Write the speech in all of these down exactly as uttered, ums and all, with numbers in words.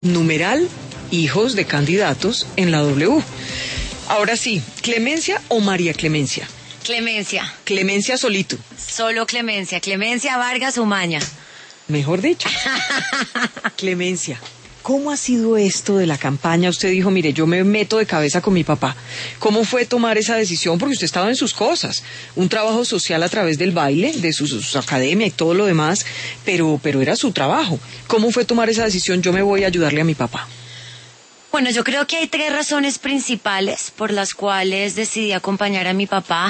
Numeral hijos de candidatos en la W. Ahora sí, ¿Clemencia o María Clemencia? Clemencia. Clemencia solito. Solo Clemencia. Clemencia Vargas Umaña. Mejor dicho. Clemencia, ¿cómo ha sido esto de la campaña? Usted dijo, mire, yo me meto de cabeza con mi papá. ¿Cómo fue tomar esa decisión? Porque usted estaba en sus cosas. Un trabajo social a través del baile, de su, su academia y todo lo demás, pero, pero era su trabajo. ¿Cómo fue tomar esa decisión? Yo me voy a ayudarle a mi papá. Bueno, yo creo que hay tres razones principales por las cuales decidí acompañar a mi papá,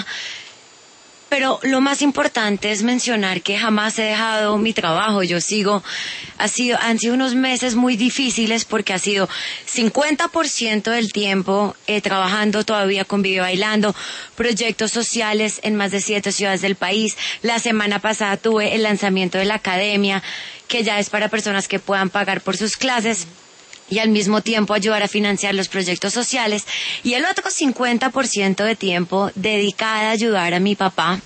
pero lo más importante es mencionar que jamás he dejado mi trabajo. Yo sigo, ha sido, han sido unos meses muy difíciles porque ha sido cincuenta por ciento del tiempo eh, trabajando todavía con Vive Bailando, proyectos sociales en más de siete ciudades del país. La semana pasada tuve el lanzamiento de la academia, que ya es para personas que puedan pagar por sus clases y al mismo tiempo ayudar a financiar los proyectos sociales, y el otro cincuenta por ciento de tiempo dedicada a ayudar a mi papá.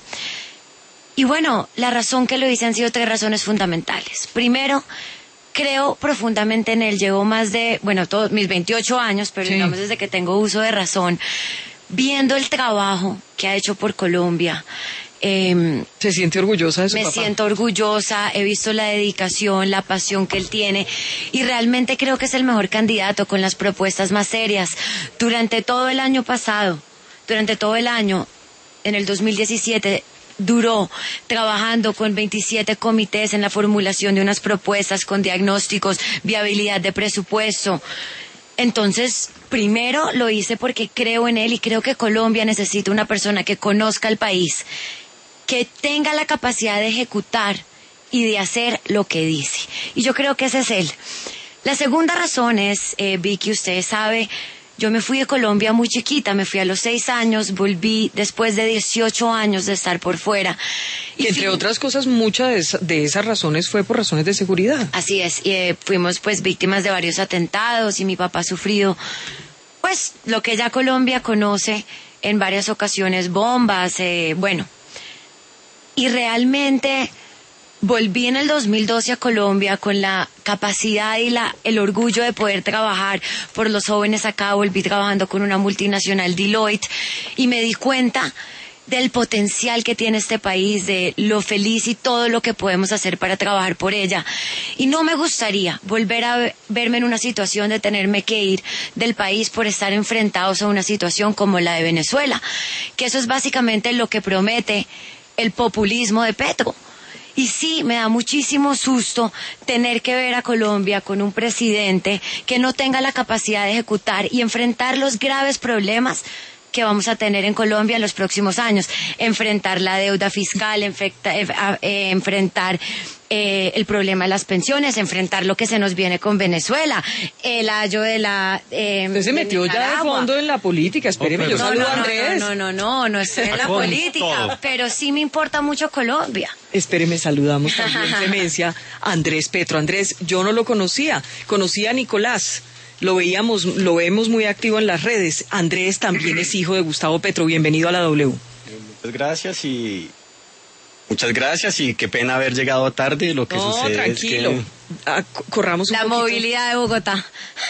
Y bueno, la razón que lo hice han sido tres razones fundamentales. Primero, creo profundamente en él. Llevo más de, bueno, todos mis veintiocho años, pero sí, digamos desde que tengo uso de razón, viendo el trabajo que ha hecho por Colombia. Eh, ¿Se siente orgullosa de su me papá? Me siento orgullosa, he visto la dedicación, la pasión que él tiene y realmente creo que es el mejor candidato con las propuestas más serias. Durante todo el año pasado, durante todo el año, en el dos mil diecisiete, duró trabajando con veintisiete comités en la formulación de unas propuestas con diagnósticos, viabilidad de presupuesto. Entonces, primero lo hice porque creo en él y creo que Colombia necesita una persona que conozca el país, que tenga la capacidad de ejecutar y de hacer lo que dice. Y yo creo que ese es él. La segunda razón es, eh, Vicky, usted sabe, yo me fui de Colombia muy chiquita, me fui a los seis años, volví después de dieciocho años de estar por fuera. Y, y entre fui... otras cosas, muchas de, esa, de esas razones fue por razones de seguridad. Así es, y, eh, fuimos pues víctimas de varios atentados y mi papá ha sufrido, pues, lo que ya Colombia conoce en varias ocasiones, bombas, eh, bueno. Y realmente volví en el dos mil doce a Colombia con la capacidad y la, el orgullo de poder trabajar por los jóvenes acá. Volví trabajando con una multinacional, Deloitte, y me di cuenta del potencial que tiene este país, de lo feliz y todo lo que podemos hacer para trabajar por ella. Y no me gustaría volver a verme en una situación de tenerme que ir del país por estar enfrentados a una situación como la de Venezuela, que eso es básicamente lo que promete el populismo de Petro. Y sí, me da muchísimo susto tener que ver a Colombia con un presidente que no tenga la capacidad de ejecutar y enfrentar los graves problemas que vamos a tener en Colombia en los próximos años. Enfrentar la deuda fiscal, enfecta, eh, eh, enfrentar eh, el problema de las pensiones, enfrentar lo que se nos viene con Venezuela, el ayo de la... Eh, Usted se metió ya de fondo en la política, espéreme, no, yo no, saludo no, a Andrés. No, no, no, no, no estoy en la política, pero sí me importa mucho Colombia. Espéreme, saludamos también, Clemencia, a Andrés Petro. Andrés, yo no lo conocía, conocía a Nicolás. Lo veíamos, lo vemos muy activo en las redes. Andrés también es hijo de Gustavo Petro. Bienvenido a la W. Muchas gracias y muchas gracias y qué pena haber llegado tarde. Lo que no, sucede tranquilo. es que ah, corramos un la poquito. Movilidad de Bogotá.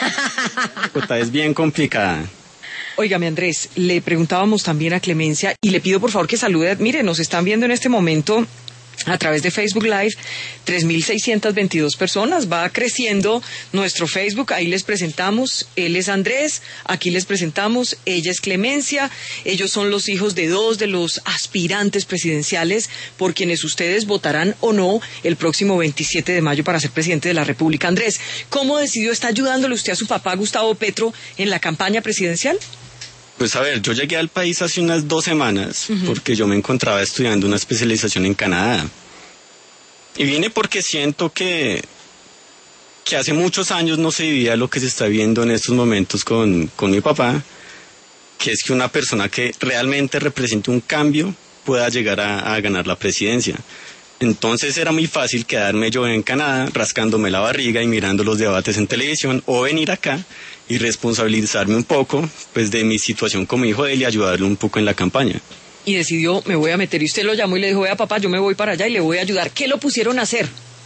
Bogotá es bien complicada. Óigame, Andrés, le preguntábamos también a Clemencia y le pido por favor que salude. Mire, nos están viendo en este momento a través de Facebook Live, tres mil seiscientas veintidós personas, va creciendo nuestro Facebook, ahí les presentamos, él es Andrés, aquí les presentamos, ella es Clemencia, ellos son los hijos de dos de los aspirantes presidenciales por quienes ustedes votarán o no el próximo veintisiete de mayo para ser presidente de la República. Andrés, ¿cómo decidió, está ayudándole usted a su papá Gustavo Petro en la campaña presidencial? Pues a ver, yo llegué al país hace unas dos semanas uh-huh. porque yo me encontraba estudiando una especialización en Canadá. Y vine porque siento que, que hace muchos años no se vivía lo que se está viendo en estos momentos con, con mi papá, que es que una persona que realmente represente un cambio pueda llegar a, a ganar la presidencia. Entonces era muy fácil quedarme yo en Canadá rascándome la barriga y mirando los debates en televisión, o venir acá y responsabilizarme un poco pues de mi situación como hijo de él y ayudarle un poco en la campaña. Y decidió, me voy a meter, y usted lo llamó y le dijo, vea papá, yo me voy para allá y le voy a ayudar. ¿Qué lo pusieron a hacer?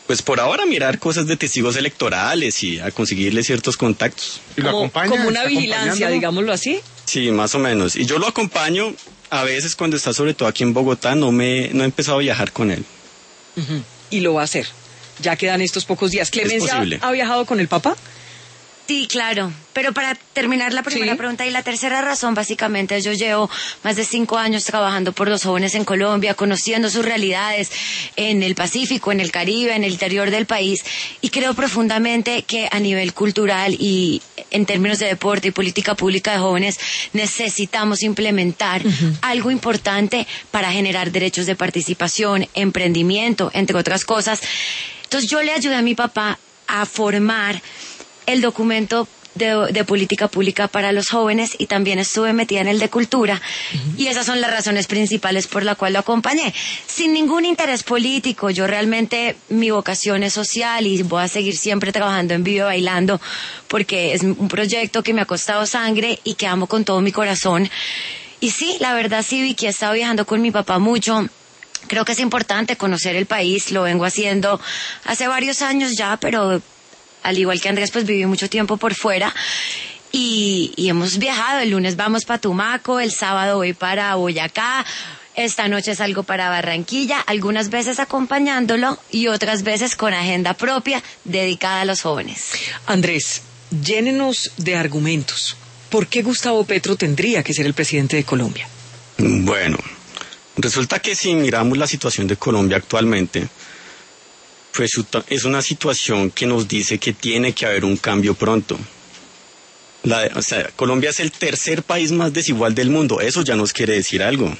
Pues por ahora mirar cosas de testigos electorales y a conseguirle ciertos contactos. ¿Y lo Como, acompaña? como una ¿Está vigilancia, acompañándolo? digámoslo así. Sí, más o menos. Y yo lo acompaño a veces cuando está sobre todo aquí en Bogotá, no me no he empezado a viajar con él. Ujú. Y lo va a hacer. Ya quedan estos pocos días. ¿Clemencia posible. ha viajado con el papá? Sí, claro. Pero para terminar la primera Sí. pregunta y la tercera razón, básicamente, yo llevo más de cinco años trabajando por los jóvenes en Colombia, conociendo sus realidades en el Pacífico, en el Caribe, en el interior del país, y creo profundamente que a nivel cultural y en términos de deporte y política pública de jóvenes necesitamos implementar uh-huh. algo importante para generar derechos de participación, emprendimiento, entre otras cosas. Entonces yo le ayudé a mi papá a formar el documento de, de política pública para los jóvenes y también estuve metida en el de cultura uh-huh. y esas son las razones principales por las cuales lo acompañé. Sin ningún interés político, yo realmente mi vocación es social y voy a seguir siempre trabajando en Vive Bailando porque es un proyecto que me ha costado sangre y que amo con todo mi corazón. Y sí, la verdad sí, Vicky, he estado viajando con mi papá mucho. Creo que es importante conocer el país, lo vengo haciendo hace varios años ya, pero al igual que Andrés, pues viví mucho tiempo por fuera y, y hemos viajado. El lunes vamos para Tumaco, el sábado voy para Boyacá, esta noche salgo para Barranquilla, algunas veces acompañándolo y otras veces con agenda propia dedicada a los jóvenes. Andrés, llénenos de argumentos. ¿Por qué Gustavo Petro tendría que ser el presidente de Colombia? Bueno, resulta que si miramos la situación de Colombia actualmente, pues es una situación que nos dice que tiene que haber un cambio pronto. La, o sea, Colombia es el tercer país más desigual del mundo. Eso ya nos quiere decir algo. O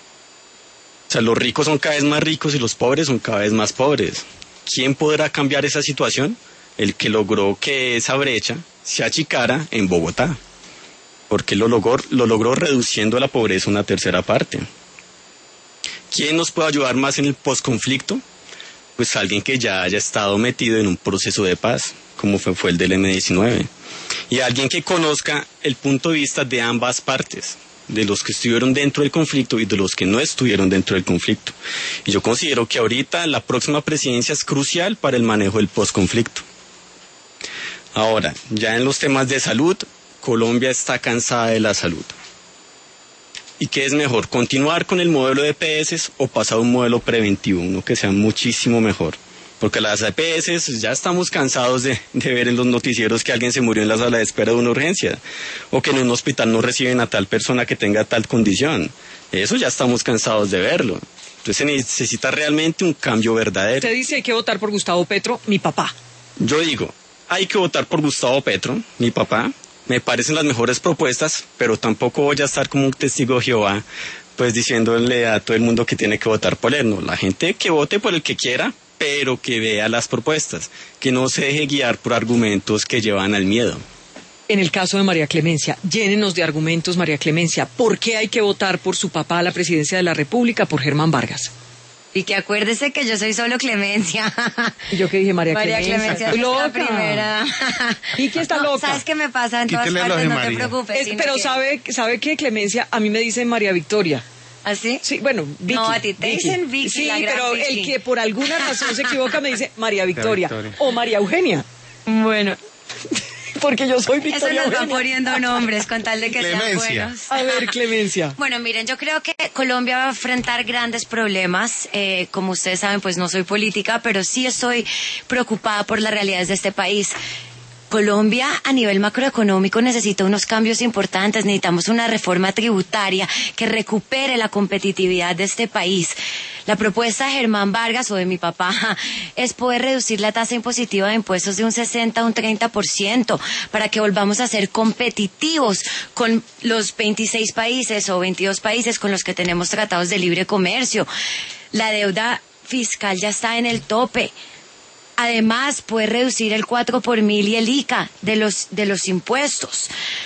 sea, los ricos son cada vez más ricos y los pobres son cada vez más pobres. ¿Quién podrá cambiar esa situación? El que logró que esa brecha se achicara en Bogotá. Porque lo logró, lo logró reduciendo la pobreza una tercera parte. ¿Quién nos puede ayudar más en el posconflicto? Pues alguien que ya haya estado metido en un proceso de paz, como fue, fue el del eme diecinueve. Y alguien que conozca el punto de vista de ambas partes, de los que estuvieron dentro del conflicto y de los que no estuvieron dentro del conflicto. Y yo considero que ahorita la próxima presidencia es crucial para el manejo del posconflicto. Ahora, ya en los temas de salud, Colombia está cansada de la salud. ¿Y qué es mejor? ¿Continuar con el modelo de E P S o pasar a un modelo preventivo, uno que sea muchísimo mejor? Porque las E P S ya estamos cansados de, de ver en los noticieros que alguien se murió en la sala de espera de una urgencia o que en un hospital no reciben a tal persona que tenga tal condición. Eso ya estamos cansados de verlo. Entonces se necesita realmente un cambio verdadero. Usted dice hay que votar por Gustavo Petro, mi papá. Yo digo, hay que votar por Gustavo Petro, mi papá. Me parecen las mejores propuestas, pero tampoco voy a estar como un testigo de Jehová, pues diciéndole a todo el mundo que tiene que votar por él. No, la gente que vote por el que quiera, pero que vea las propuestas, que no se deje guiar por argumentos que llevan al miedo. En el caso de María Clemencia, llénenos de argumentos, María Clemencia. ¿Por qué hay que votar por su papá a la presidencia de la República, por Germán Vargas? Y que acuérdese que yo soy solo Clemencia. ¿Y yo qué dije? María, María Clemencia. Clemencia Estoy es la loca. primera. ¿Y quién está No, loca? ¿sabes qué me pasa en todas Quítele partes? lo de No te María. preocupes. Es, sino pero que- sabe, sabe que Clemencia, a mí me dicen María Victoria. ¿Así? Sí, bueno, Vicky. No, a ti te dicen Vicky, Sí, la gran pero Vicky. el que por alguna razón se equivoca me dice María Victoria. Victoria. O María Eugenia. Bueno, Porque yo soy eso Victoria nos va Eugenia. poniendo nombres con tal de que sean Clemencia. buenos. A ver, Clemencia. Bueno, miren, yo creo que Colombia va a enfrentar grandes problemas. Eh, como ustedes saben, pues no soy política, pero sí estoy preocupada por las realidades de este país. Colombia a nivel macroeconómico necesita unos cambios importantes, necesitamos una reforma tributaria que recupere la competitividad de este país. La propuesta de Germán Vargas o de mi papá es poder reducir la tasa impositiva de impuestos de un sesenta a un treinta por ciento para que volvamos a ser competitivos con los veintiséis países o veintidós países con los que tenemos tratados de libre comercio. La deuda fiscal ya está en el tope. Además, puede reducir el cuatro por mil y el I C A de los, de los impuestos.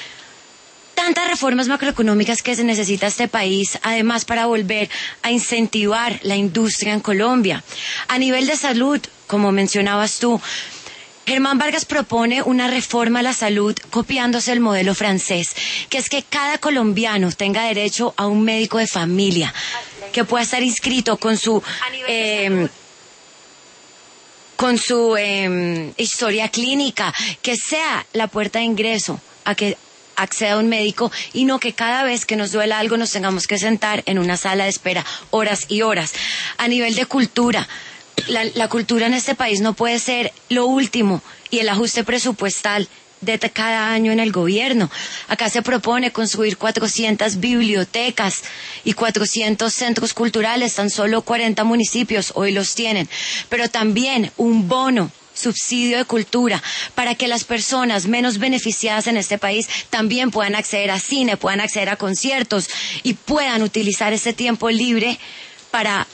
Tantas reformas macroeconómicas que se necesita este país, además para volver a incentivar la industria en Colombia. A nivel de salud, como mencionabas tú, Germán Vargas propone una reforma a la salud copiándose el modelo francés, que es que cada colombiano tenga derecho a un médico de familia, que pueda estar inscrito con su... Eh, con su eh, historia clínica, que sea la puerta de ingreso a que acceda a un médico y no que cada vez que nos duela algo nos tengamos que sentar en una sala de espera horas y horas. A nivel de cultura, la, la cultura en este país no puede ser lo último y el ajuste presupuestal de cada año en el gobierno. Acá se propone construir cuatrocientas bibliotecas y cuatrocientos centros culturales, tan solo cuarenta municipios hoy los tienen, pero también un bono, subsidio de cultura, para que las personas menos beneficiadas en este país también puedan acceder a cine, puedan acceder a conciertos y puedan utilizar ese tiempo libre para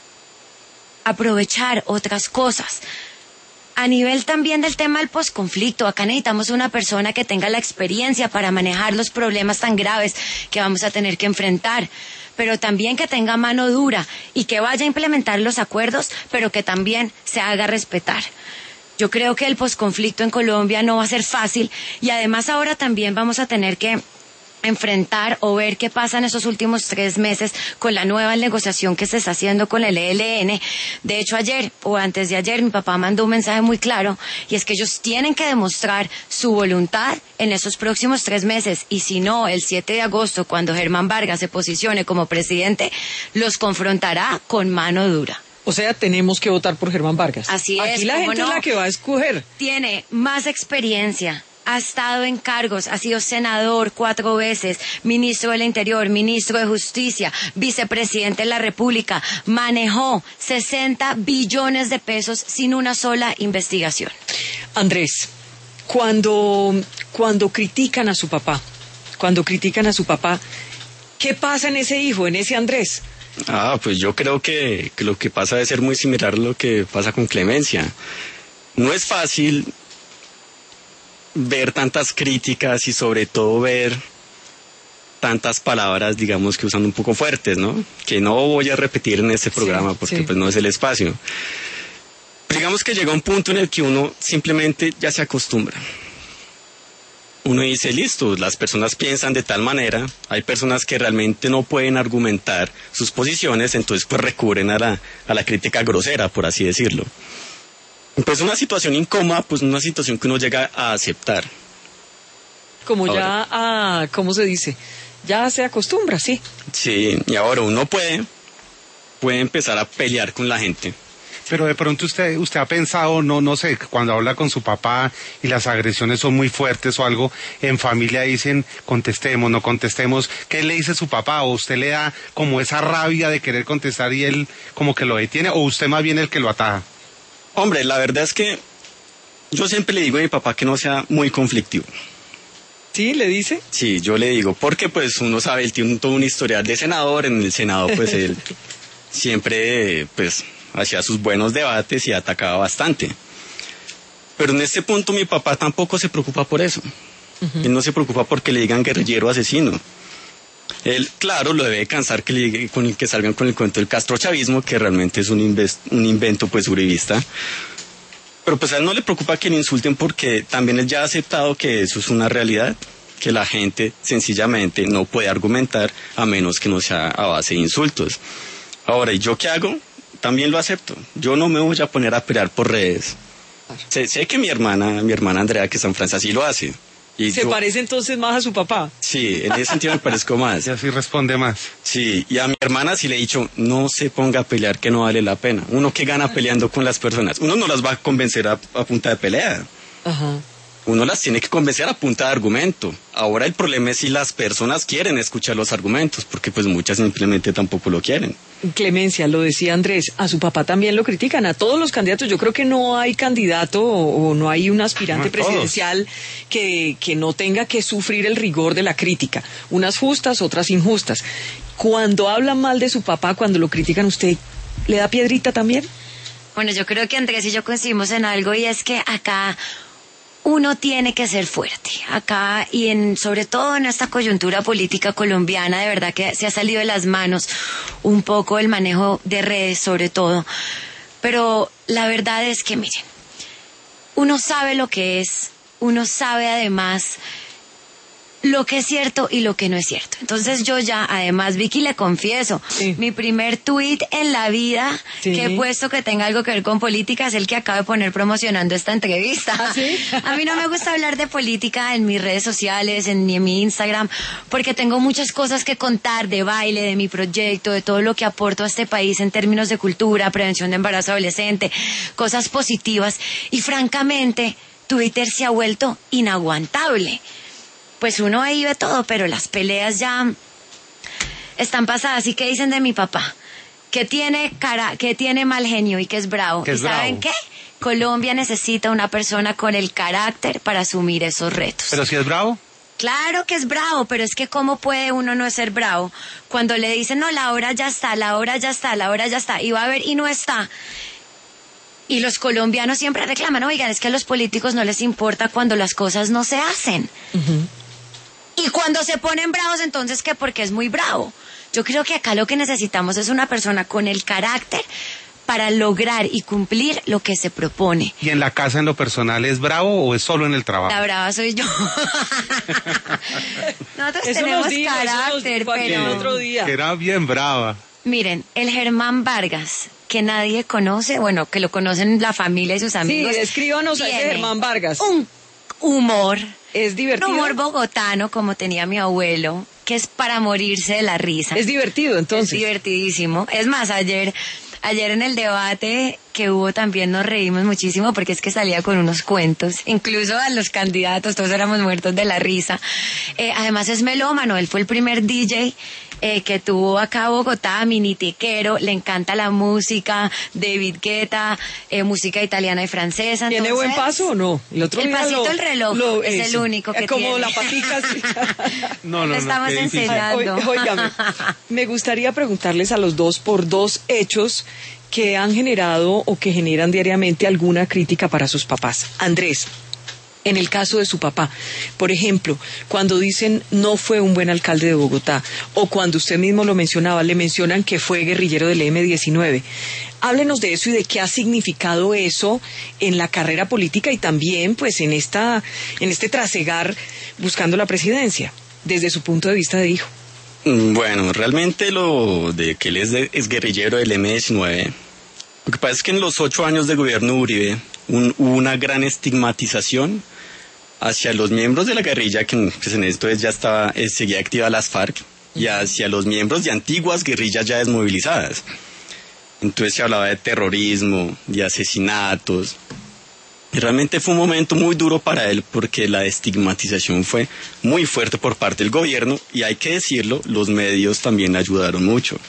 aprovechar otras cosas. A nivel también del tema del posconflicto, acá necesitamos una persona que tenga la experiencia para manejar los problemas tan graves que vamos a tener que enfrentar, pero también que tenga mano dura y que vaya a implementar los acuerdos, pero que también se haga respetar. Yo creo que el posconflicto en Colombia no va a ser fácil y además ahora también vamos a tener que enfrentar o ver qué pasa en esos últimos tres meses con la nueva negociación que se está haciendo con el E L N. De hecho, ayer o antes de ayer mi papá mandó un mensaje muy claro y es que ellos tienen que demostrar su voluntad en esos próximos tres meses y si no, el siete de agosto, cuando Germán Vargas se posicione como presidente, los confrontará con mano dura. O sea, tenemos que votar por Germán Vargas. Así es. Aquí la gente no, es la que va a escoger. Tiene más experiencia, ha estado en cargos, ha sido senador cuatro veces, ministro del Interior, ministro de Justicia, vicepresidente de la República, manejó sesenta billones de pesos sin una sola investigación. Andrés, cuando, cuando critican a su papá, cuando critican a su papá, ¿qué pasa en ese hijo, en ese Andrés? Ah, pues yo creo que, que lo que pasa debe ser muy similar a lo que pasa con Clemencia. No es fácil ver tantas críticas y sobre todo ver tantas palabras, digamos, que usan un poco fuertes, ¿no? Que no voy a repetir en este programa porque sí. Pues no es el espacio. Digamos que llega un punto en el que uno simplemente ya se acostumbra. Uno dice, listo, las personas piensan de tal manera, hay personas que realmente no pueden argumentar sus posiciones, entonces pues recurren a la, a la crítica grosera, por así decirlo. Pues una situación incómoda, pues una situación que uno llega a aceptar. Como ahora, ya, ah, ¿cómo se dice? Ya se acostumbra, sí. Sí, y ahora uno puede, puede empezar a pelear con la gente. Pero de pronto usted usted ha pensado, no no sé, cuando habla con su papá y las agresiones son muy fuertes o algo, en familia dicen contestemos, no contestemos, ¿qué le dice su papá? ¿O usted le da como esa rabia de querer contestar y él como que lo detiene? ¿O usted más bien el que lo ataja? Hombre, la verdad es que yo siempre le digo a mi papá que no sea muy conflictivo. ¿Sí? ¿Le dice? Sí, yo le digo, porque pues uno sabe, él tiene todo un historial de senador, en el Senado pues él siempre pues hacía sus buenos debates y atacaba bastante. Pero en este punto mi papá tampoco se preocupa por eso. Uh-huh. Él no se preocupa porque le digan guerrillero asesino. Él, claro, lo debe cansar que, le, con el que salgan con el cuento del castrochavismo, que realmente es un, invest, un invento pues uribista. Pero pues a él no le preocupa que le insulten porque también él ya ha aceptado que eso es una realidad, que la gente sencillamente no puede argumentar a menos que no sea a base de insultos. Ahora, ¿y yo qué hago? También lo acepto. Yo no me voy a poner a pelear por redes. Sé, sé que mi hermana, mi hermana Andrea, que está en Francia, sí lo hace. Y ¿Se yo, parece entonces más a su papá? Sí, en ese sentido me parezco más. Y así responde más. Sí, y a mi hermana sí le he dicho, no se ponga a pelear, que no vale la pena. Uno que gana peleando con las personas. Uno no las va a convencer a, a punta de pelea. Ajá. Uno las tiene que convencer a punta de argumento. Ahora el problema es si las personas quieren escuchar los argumentos, porque pues muchas simplemente tampoco lo quieren. Clemencia, lo decía Andrés, a su papá también lo critican, a todos los candidatos. Yo creo que no hay candidato o, o no hay un aspirante no, presidencial que, que no tenga que sufrir el rigor de la crítica. Unas justas, otras injustas. Cuando hablan mal de su papá, cuando lo critican, ¿usted le da piedrita también? Bueno, yo creo que Andrés y yo coincidimos en algo y es que acá uno tiene que ser fuerte. Acá y en sobre todo en esta coyuntura política colombiana, de verdad que se ha salido de las manos un poco el manejo de redes sobre todo. Pero la verdad es que miren, uno sabe lo que es, uno sabe además lo que es cierto y lo que no es cierto. Entonces yo ya, además, Vicky, le confieso, sí. mi primer tuit en la vida sí. que he puesto que tenga algo que ver con política es el que acabo de poner promocionando esta entrevista. ¿Ah, sí? A mí no me gusta hablar de política en mis redes sociales, en, ni en mi Instagram, porque tengo muchas cosas que contar de baile, de mi proyecto, de todo lo que aporto a este país en términos de cultura, prevención de embarazo adolescente, cosas positivas, y francamente Twitter se ha vuelto inaguantable. Pues uno ahí ve todo, pero las peleas ya están pasadas. ¿Y qué dicen de mi papá? Que tiene cara, que tiene mal genio y que es bravo. Que es ¿Y saben bravo. qué? Colombia necesita una persona con el carácter para asumir esos retos. Pero si es bravo. Claro que es bravo, pero es que ¿cómo puede uno no ser bravo? Cuando le dicen, no, la hora ya está, la hora ya está, la hora ya está, y va a ver y no está. Y los colombianos siempre reclaman, oigan, es que a los políticos no les importa cuando las cosas no se hacen. Uh-huh. Y cuando se ponen bravos, entonces, ¿qué? Porque es muy bravo. Yo creo que acá lo que necesitamos es una persona con el carácter para lograr y cumplir lo que se propone. ¿Y en la casa, en lo personal, es bravo o es solo en el trabajo? La brava soy yo. Nosotros Eso tenemos nos dijo, carácter, eso nos dijo aquí pero... el otro día. Que era bien brava. Miren, el Germán Vargas, que nadie conoce, bueno, que lo conocen la familia y sus amigos. Sí, descríbanos a ese tiene Germán Vargas. Un humor... Es divertido. Un humor bogotano, como tenía mi abuelo, que es para morirse de la risa. Es divertido, entonces. Es divertidísimo. Es más, ayer, ayer en el debate que hubo también nos reímos muchísimo porque es que salía con unos cuentos. Incluso a los candidatos, todos éramos muertos de la risa. Eh, además es melómano, él fue el primer D J eh, que tuvo acá Bogotá, minitiquero, le encanta la música, David Guetta, eh, música italiana y francesa. ¿Tiene entonces, buen paso o no? El otro el día pasito lo- del reloj lo- es el eso. único que Es como tiene. la patica. Sí. No, no, Le no. estamos qué difícil. enseñando. Oí- Óigame, me gustaría preguntarles a los dos por dos hechos que han generado o que generan diariamente alguna crítica para sus papás. Andrés, en el caso de su papá, por ejemplo, cuando dicen no fue un buen alcalde de Bogotá, o cuando usted mismo lo mencionaba, le mencionan que fue guerrillero del eme diecinueve. Háblenos de eso y de qué ha significado eso en la carrera política y también pues en esta, en este trasegar buscando la presidencia, desde su punto de vista de hijo. Bueno, realmente lo de que él es, de- es guerrillero del eme diecinueve, lo que pasa es que en los ocho años de gobierno de Uribe un- hubo una gran estigmatización hacia los miembros de la guerrilla, que pues, en esto es, ya estaba, eh, seguía activa las FARC, y hacia los miembros de antiguas guerrillas ya desmovilizadas. Entonces se hablaba de terrorismo, de asesinatos. Y realmente fue un momento muy duro para él porque la estigmatización fue muy fuerte por parte del gobierno y hay que decirlo, los medios también ayudaron mucho.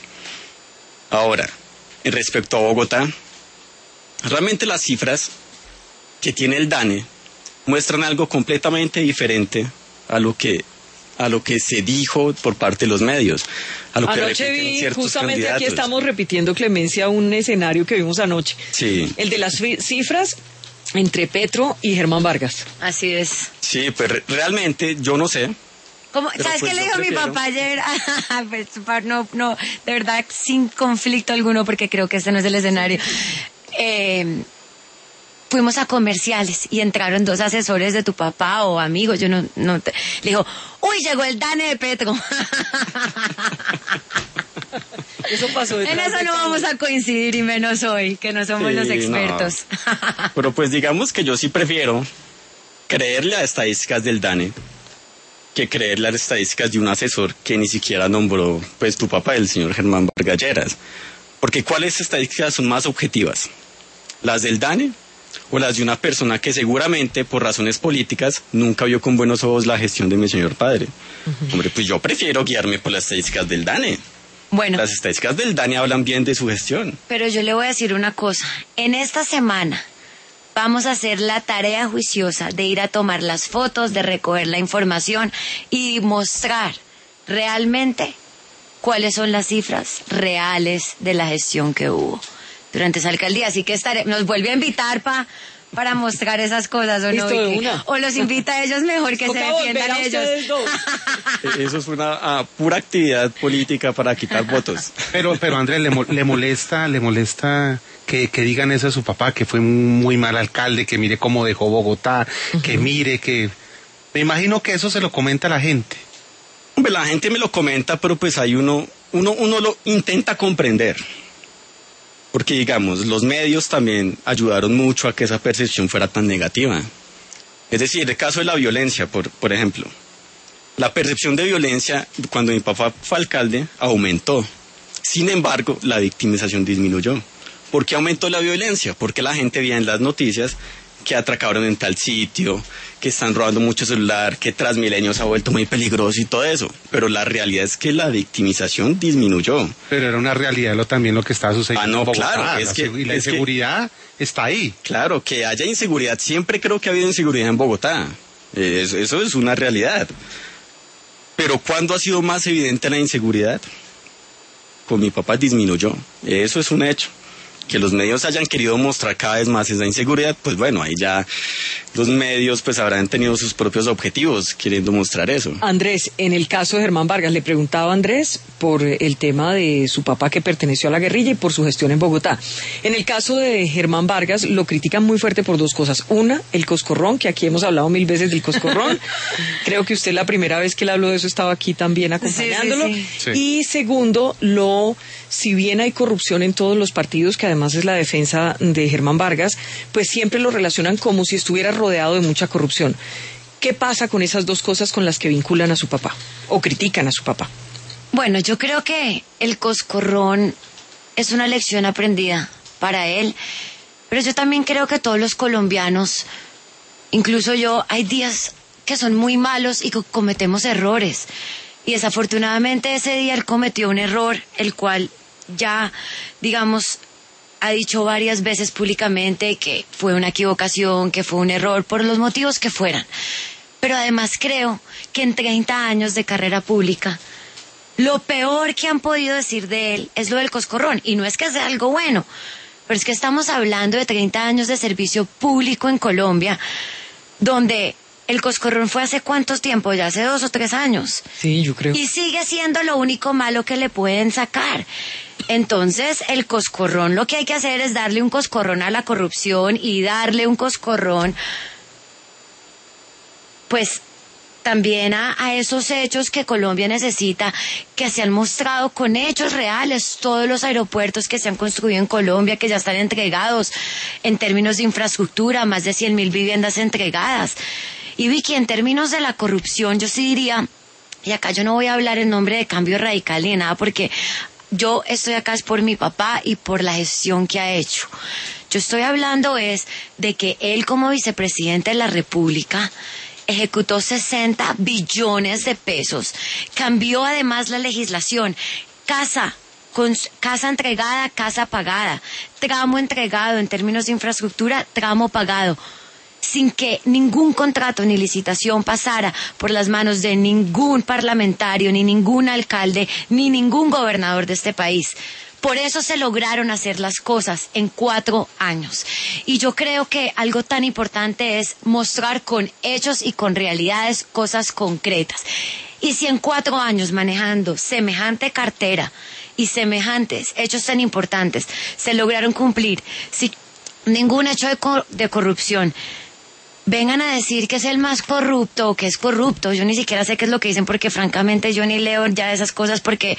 Ahora, en respecto a Bogotá, realmente las cifras que tiene el DANE muestran algo completamente diferente a lo que a lo que se dijo por parte de los medios, a lo que Anoche repiten vi, ciertos justamente aquí candidatos. estamos repitiendo, Clemencia, un escenario que vimos anoche. Sí. El de las fi- cifras entre Petro y Germán Vargas. Así es. Sí, pues re- realmente yo no sé. ¿Cómo? Pero ¿Sabes pues qué le yo dijo mi prefiero. papá ayer? Pues, pa- no, no, de verdad, sin conflicto alguno, porque creo que este no es el escenario. Eh, fuimos a comerciales y entraron dos asesores de tu papá o amigos, yo no, no te- le dijo, uy, llegó el Dane de Petro. Eso pasó En detrás eso de no cámara. vamos a coincidir y menos hoy, que no somos Sí, los no. expertos. Pero pues digamos que yo sí prefiero creerle a estadísticas del DANE que creerle a las estadísticas de un asesor que ni siquiera nombró pues tu papá, el señor Germán Vargas Lleras. Porque ¿cuáles estadísticas son más objetivas? ¿Las del DANE o las de una persona que seguramente por razones políticas nunca vio con buenos ojos la gestión de mi señor padre? Hombre, pues yo prefiero guiarme por las estadísticas del DANE. Bueno, Las estadísticas del DANE hablan bien de su gestión. pero yo le voy a decir una cosa. En esta semana vamos a hacer la tarea juiciosa de ir a tomar las fotos, de recoger la información y mostrar realmente cuáles son las cifras reales de la gestión que hubo durante esa alcaldía. Así que estaré, nos vuelve a invitar pa, para mostrar esas cosas, ¿o no? Listo, de Vicky? una. O los invita a ellos mejor que se Toca volver defiendan a ellos. ustedes dos. E- Eso es una ah, pura actividad política para quitar votos. Pero, pero Andrés, ¿le, mo- le molesta, le molesta que, que digan eso a su papá, que fue un muy mal alcalde, que mire cómo dejó Bogotá, que mire que... Me imagino que eso se lo comenta la gente. Hombre, la gente me lo comenta, pero pues hay uno, uno, uno lo intenta comprender. Porque digamos, los medios también ayudaron mucho a que esa percepción fuera tan negativa. Es decir, el caso de la violencia, por, por ejemplo. La percepción de violencia, cuando mi papá fue alcalde, aumentó. Sin embargo, la victimización disminuyó. ¿Por qué aumentó la violencia? Porque la gente veía en las noticias que atracaron en tal sitio, que están robando mucho celular, que Transmilenio se ha vuelto muy peligroso y todo eso. Pero la realidad es que la victimización disminuyó. Pero era una realidad lo, también lo que estaba sucediendo ah, no, en Bogotá. Claro, es la, que, y la es inseguridad que, está ahí. Claro, que haya inseguridad. Siempre creo que ha habido inseguridad en Bogotá. Eso, eso es una realidad. Pero ¿cuándo ha sido más evidente la inseguridad? Con mi papá disminuyó. Eso es un hecho. Que los medios hayan querido mostrar cada vez más esa inseguridad, pues bueno, ahí ya los medios pues habrán tenido sus propios objetivos queriendo mostrar eso. Andrés, en el caso de Germán Vargas, le preguntaba a Andrés por el tema de su papá que perteneció a la guerrilla y por su gestión en Bogotá. En el caso de Germán Vargas lo critican muy fuerte por dos cosas. Una, el coscorrón, que aquí hemos hablado mil veces del coscorrón. Creo que usted la primera vez que le habló de eso estaba aquí también acompañándolo. Sí, sí, sí. Sí. Y segundo, lo, si bien hay corrupción en todos los partidos, que además es la defensa de Germán Vargas, pues siempre lo relacionan como si estuviera rodeado de mucha corrupción. ¿Qué pasa con esas dos cosas con las que vinculan a su papá o critican a su papá? Bueno, yo creo que el coscorrón es una lección aprendida para él, pero yo también creo que todos los colombianos, incluso yo, hay días que son muy malos y que cometemos errores. Y desafortunadamente ese día él cometió un error, el cual ya, digamos, ha dicho varias veces públicamente que fue una equivocación, que fue un error, por los motivos que fueran. Pero además creo que en treinta años de carrera pública, lo peor que han podido decir de él es lo del coscorrón. Y no es que sea algo bueno, pero es que estamos hablando de treinta años de servicio público en Colombia, donde el coscorrón fue hace cuántos tiempo, ya hace dos o tres años. Sí, yo creo. Y sigue siendo lo único malo que le pueden sacar. Entonces, el coscorrón, lo que hay que hacer es darle un coscorrón a la corrupción y darle un coscorrón, pues, también a, a esos hechos que Colombia necesita, que se han mostrado con hechos reales, todos los aeropuertos que se han construido en Colombia, que ya están entregados en términos de infraestructura, más de cien mil viviendas entregadas. Y Vicky, en términos de la corrupción, yo sí diría, y acá yo no voy a hablar en nombre de Cambio Radical ni nada, porque yo estoy acá es por mi papá y por la gestión que ha hecho. Yo estoy hablando es de que él como vicepresidente de la República ejecutó sesenta billones de pesos, cambió además la legislación, casa, con casa entregada, casa pagada, tramo entregado en términos de infraestructura, tramo pagado, sin que ningún contrato ni licitación pasara por las manos de ningún parlamentario, ni ningún alcalde, ni ningún gobernador de este país. Por eso se lograron hacer las cosas en cuatro años. Y yo creo que algo tan importante es mostrar con hechos y con realidades cosas concretas. Y si en cuatro años manejando semejante cartera y semejantes hechos tan importantes se lograron cumplir, si ningún hecho de, cor- de corrupción, vengan a decir que es el más corrupto o que es corrupto, yo ni siquiera sé qué es lo que dicen, porque francamente yo ni leo ya esas cosas, porque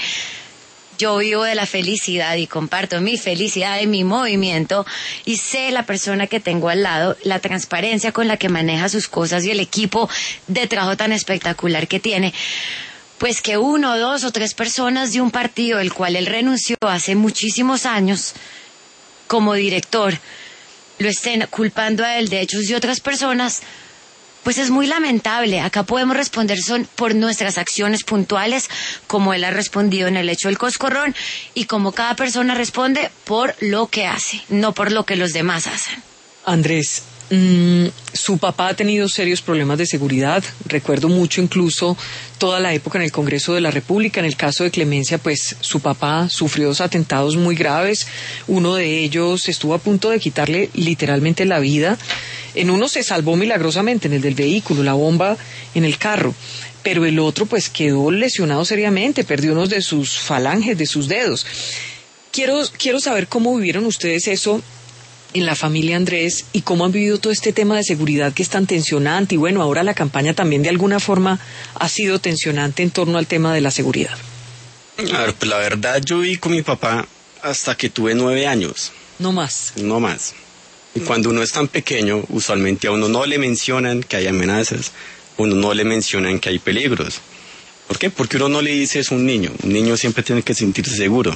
yo vivo de la felicidad y comparto mi felicidad de mi movimiento y sé la persona que tengo al lado, la transparencia con la que maneja sus cosas y el equipo de trabajo tan espectacular que tiene. Pues que uno, dos o tres personas de un partido del cual él renunció hace muchísimos años como director lo estén culpando a él de hechos de otras personas, pues es muy lamentable. Acá podemos responder son por nuestras acciones puntuales, como él ha respondido en el hecho del coscorrón, y como cada persona responde por lo que hace, no por lo que los demás hacen. Andrés, mmm, su papá ha tenido serios problemas de seguridad. Recuerdo mucho incluso toda la época en el Congreso de la República. En el caso de Clemencia, pues su papá sufrió dos atentados muy graves. Uno de ellos estuvo a punto de quitarle literalmente la vida. En uno se salvó milagrosamente, en el del vehículo, la bomba en el carro. Pero el otro pues quedó lesionado seriamente, perdió uno de sus falanges, de sus dedos. Quiero, quiero saber cómo vivieron ustedes eso en la familia Andrés y cómo han vivido todo este tema de seguridad que es tan tensionante. Y bueno, ahora la campaña también de alguna forma ha sido tensionante en torno al tema de la seguridad. A ver, pues la verdad yo viví con mi papá hasta que tuve nueve años. No más. No más. Y cuando uno es tan pequeño, usualmente a uno no le mencionan que hay amenazas, uno no le mencionan que hay peligros. ¿Por qué? Porque uno no le dice es un niño. Un niño siempre tiene que sentirse seguro.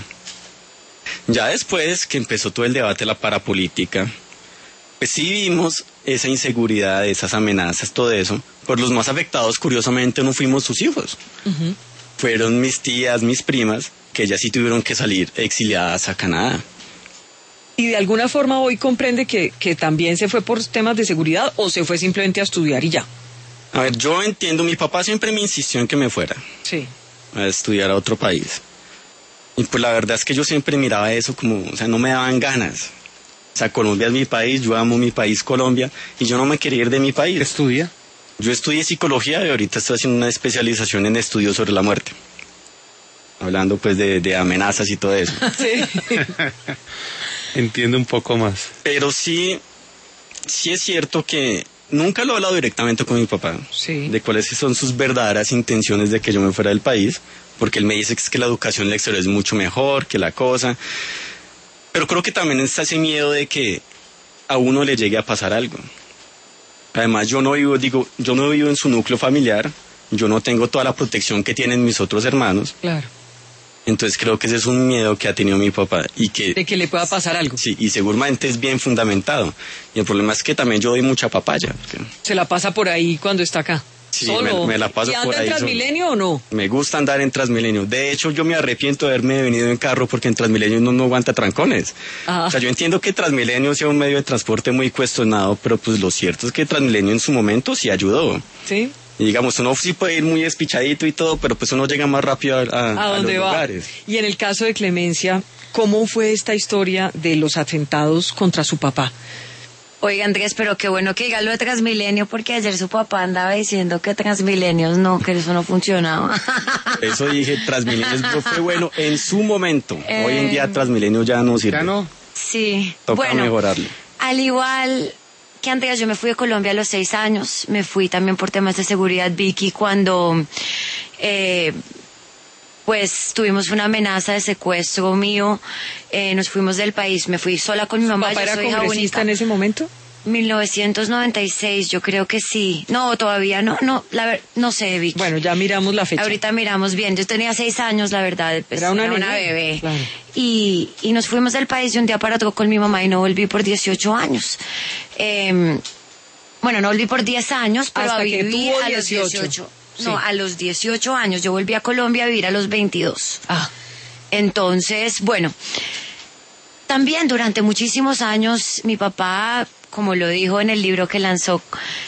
Ya después que empezó todo el debate de la parapolítica, pues sí vimos esa inseguridad, esas amenazas, todo eso. Por los más afectados, curiosamente, no fuimos sus hijos. Uh-huh. Fueron mis tías, mis primas, que ellas sí tuvieron que salir exiliadas a Canadá. ¿Y de alguna forma hoy comprende que, que también se fue por temas de seguridad o se fue simplemente a estudiar y ya? A ver, yo entiendo, mi papá siempre me insistió en que me fuera. Sí. A estudiar a otro país. Y pues la verdad es que yo siempre miraba eso como, o sea, no me daban ganas. O sea, Colombia es mi país, yo amo mi país, Colombia, y yo no me quería ir de mi país. ¿Qué estudia? Yo estudié psicología y ahorita estoy haciendo una especialización en estudios sobre la muerte. Hablando pues de, de amenazas y todo eso. Sí. Entiendo un poco más. Pero sí, sí es cierto que nunca lo he hablado directamente con mi papá. Sí. De cuáles son sus verdaderas intenciones de que yo me fuera del país. Porque él me dice que es que la educación en el exterior es mucho mejor que la cosa. Pero creo que también está ese miedo de que a uno le llegue a pasar algo. Además, yo no vivo, digo, yo no vivo en su núcleo familiar. Yo no tengo toda la protección que tienen mis otros hermanos. Claro. Entonces creo que ese es un miedo que ha tenido mi papá. Y que, de que le pueda pasar algo. Sí, y seguramente es bien fundamentado. Y el problema es que también yo doy mucha papaya. Porque... se la pasa por ahí cuando está acá. Sí, solo. Me, me la paso ¿Y anda por ahí en Transmilenio o no? Me gusta andar en Transmilenio. De hecho, yo me arrepiento de haberme venido en carro porque en Transmilenio no, no aguanta trancones. Ajá. O sea, yo entiendo que Transmilenio sea un medio de transporte muy cuestionado, pero pues lo cierto es que Transmilenio en su momento sí ayudó. Sí. Y digamos, uno sí puede ir muy espichadito y todo, pero pues uno llega más rápido a, a, ¿A, a dónde los va? lugares. Y en el caso de Clemencia, ¿cómo fue esta historia de los atentados contra su papá? Oiga, Andrés, pero qué bueno que diga lo de Transmilenio, porque ayer su papá andaba diciendo que Transmilenios no, que eso no funcionaba. Eso dije, Transmilenio fue bueno en su momento. Eh, Hoy en día Transmilenio ya no sirve. ¿Ya no? Sí. Toca bueno, mejorarlo. Al igual que Andrés, yo me fui de Colombia a los seis años. Me fui también por temas de seguridad, Vicky, cuando... Eh, pues tuvimos una amenaza de secuestro mío, eh, nos fuimos del país, me fui sola con mi mamá. ¿Papá yo era soy hija congresista única. en ese momento? mil novecientos noventa y seis, yo creo que sí. No, todavía no, no, la ver, no sé, Vicky. Bueno, ya miramos la fecha. Ahorita miramos bien, yo tenía seis años, la verdad, pues, era una, era una bebé. Claro. Y, y nos fuimos del país de un día para otro con mi mamá y no volví por dieciocho años. Eh, bueno, no volví por diez años, pero hasta viví que tuvo a los dieciocho. dieciocho. Sí. No, a los dieciocho años. Yo volví a Colombia a vivir a los veintidós. Ah. Entonces, bueno, también durante muchísimos años mi papá, como lo dijo en el libro que lanzó,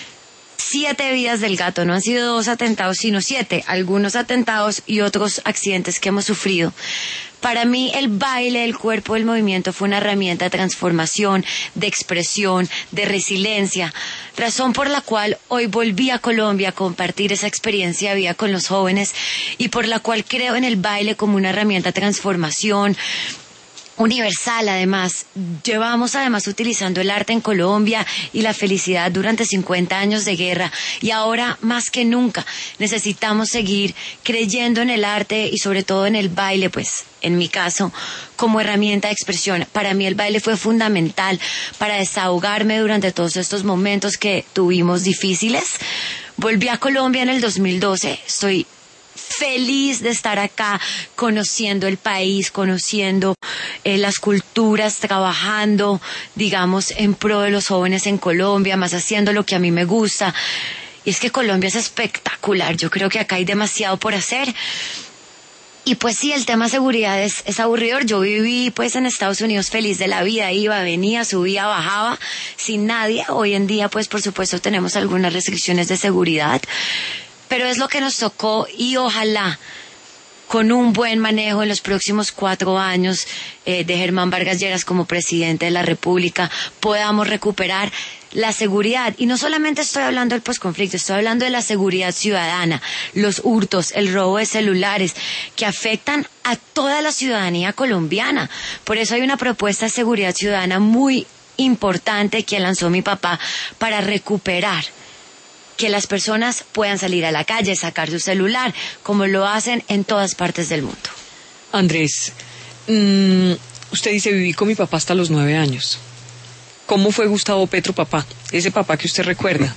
siete vidas del gato, no han sido dos atentados, sino siete, algunos atentados y otros accidentes que hemos sufrido. Para mí el baile, el cuerpo, el movimiento fue una herramienta de transformación, de expresión, de resiliencia, razón por la cual hoy volví a Colombia a compartir esa experiencia de vida con los jóvenes y por la cual creo en el baile como una herramienta de transformación universal. Además, llevamos además utilizando el arte en Colombia y la felicidad durante cincuenta años de guerra y ahora más que nunca necesitamos seguir creyendo en el arte y sobre todo en el baile, pues en mi caso como herramienta de expresión. Para mí el baile fue fundamental para desahogarme durante todos estos momentos que tuvimos difíciles. Volví a Colombia en el dos mil doce, estoy feliz de estar acá, conociendo el país, conociendo eh, las culturas, trabajando, digamos, en pro de los jóvenes en Colombia, más haciendo lo que a mí me gusta. Y es que Colombia es espectacular, yo creo que acá hay demasiado por hacer. Y pues sí, el tema seguridad es, es aburridor. Yo viví pues en Estados Unidos feliz de la vida, iba, venía, subía, bajaba, sin nadie. Hoy en día pues por supuesto tenemos algunas restricciones de seguridad, pero es lo que nos tocó y ojalá con un buen manejo en los próximos cuatro años eh, de Germán Vargas Lleras como presidente de la República podamos recuperar la seguridad. Y no solamente estoy hablando del posconflicto, estoy hablando de la seguridad ciudadana, los hurtos, el robo de celulares que afectan a toda la ciudadanía colombiana. Por eso hay una propuesta de seguridad ciudadana muy importante que lanzó mi papá para recuperar que las personas puedan salir a la calle, sacar su celular, como lo hacen en todas partes del mundo. Andrés, mmm, usted dice, viví con mi papá hasta los nueve años. ¿Cómo fue Gustavo Petro, papá? Ese papá que usted recuerda.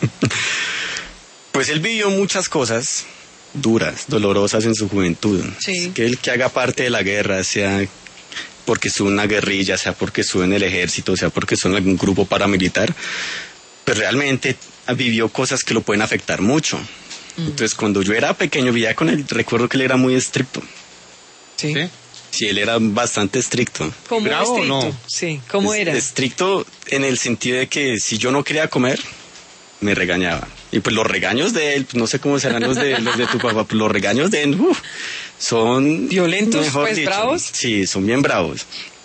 Pues él vivió muchas cosas duras, dolorosas en su juventud. Sí. Que él que haga parte de la guerra, sea porque estuvo en una guerrilla, sea porque estuvo en el ejército, sea porque estuvo en algún grupo paramilitar, pues realmente vivió cosas que lo pueden afectar mucho. Mm. Entonces, cuando yo era pequeño, vivía con él, recuerdo que él era muy estricto. Sí. ¿Sí? Sí, él era bastante estricto. ¿Cómo ¿Bravo o estricto? no? Sí, ¿cómo Es- era? Estricto en el sentido de que si yo no quería comer, me regañaba. Y pues los regaños de él, no sé cómo serán los de los de tu papá, pues los regaños de él, uf, son... ¿Violentos, mejor pues, dicho, bravos? Sí, son bien bravos.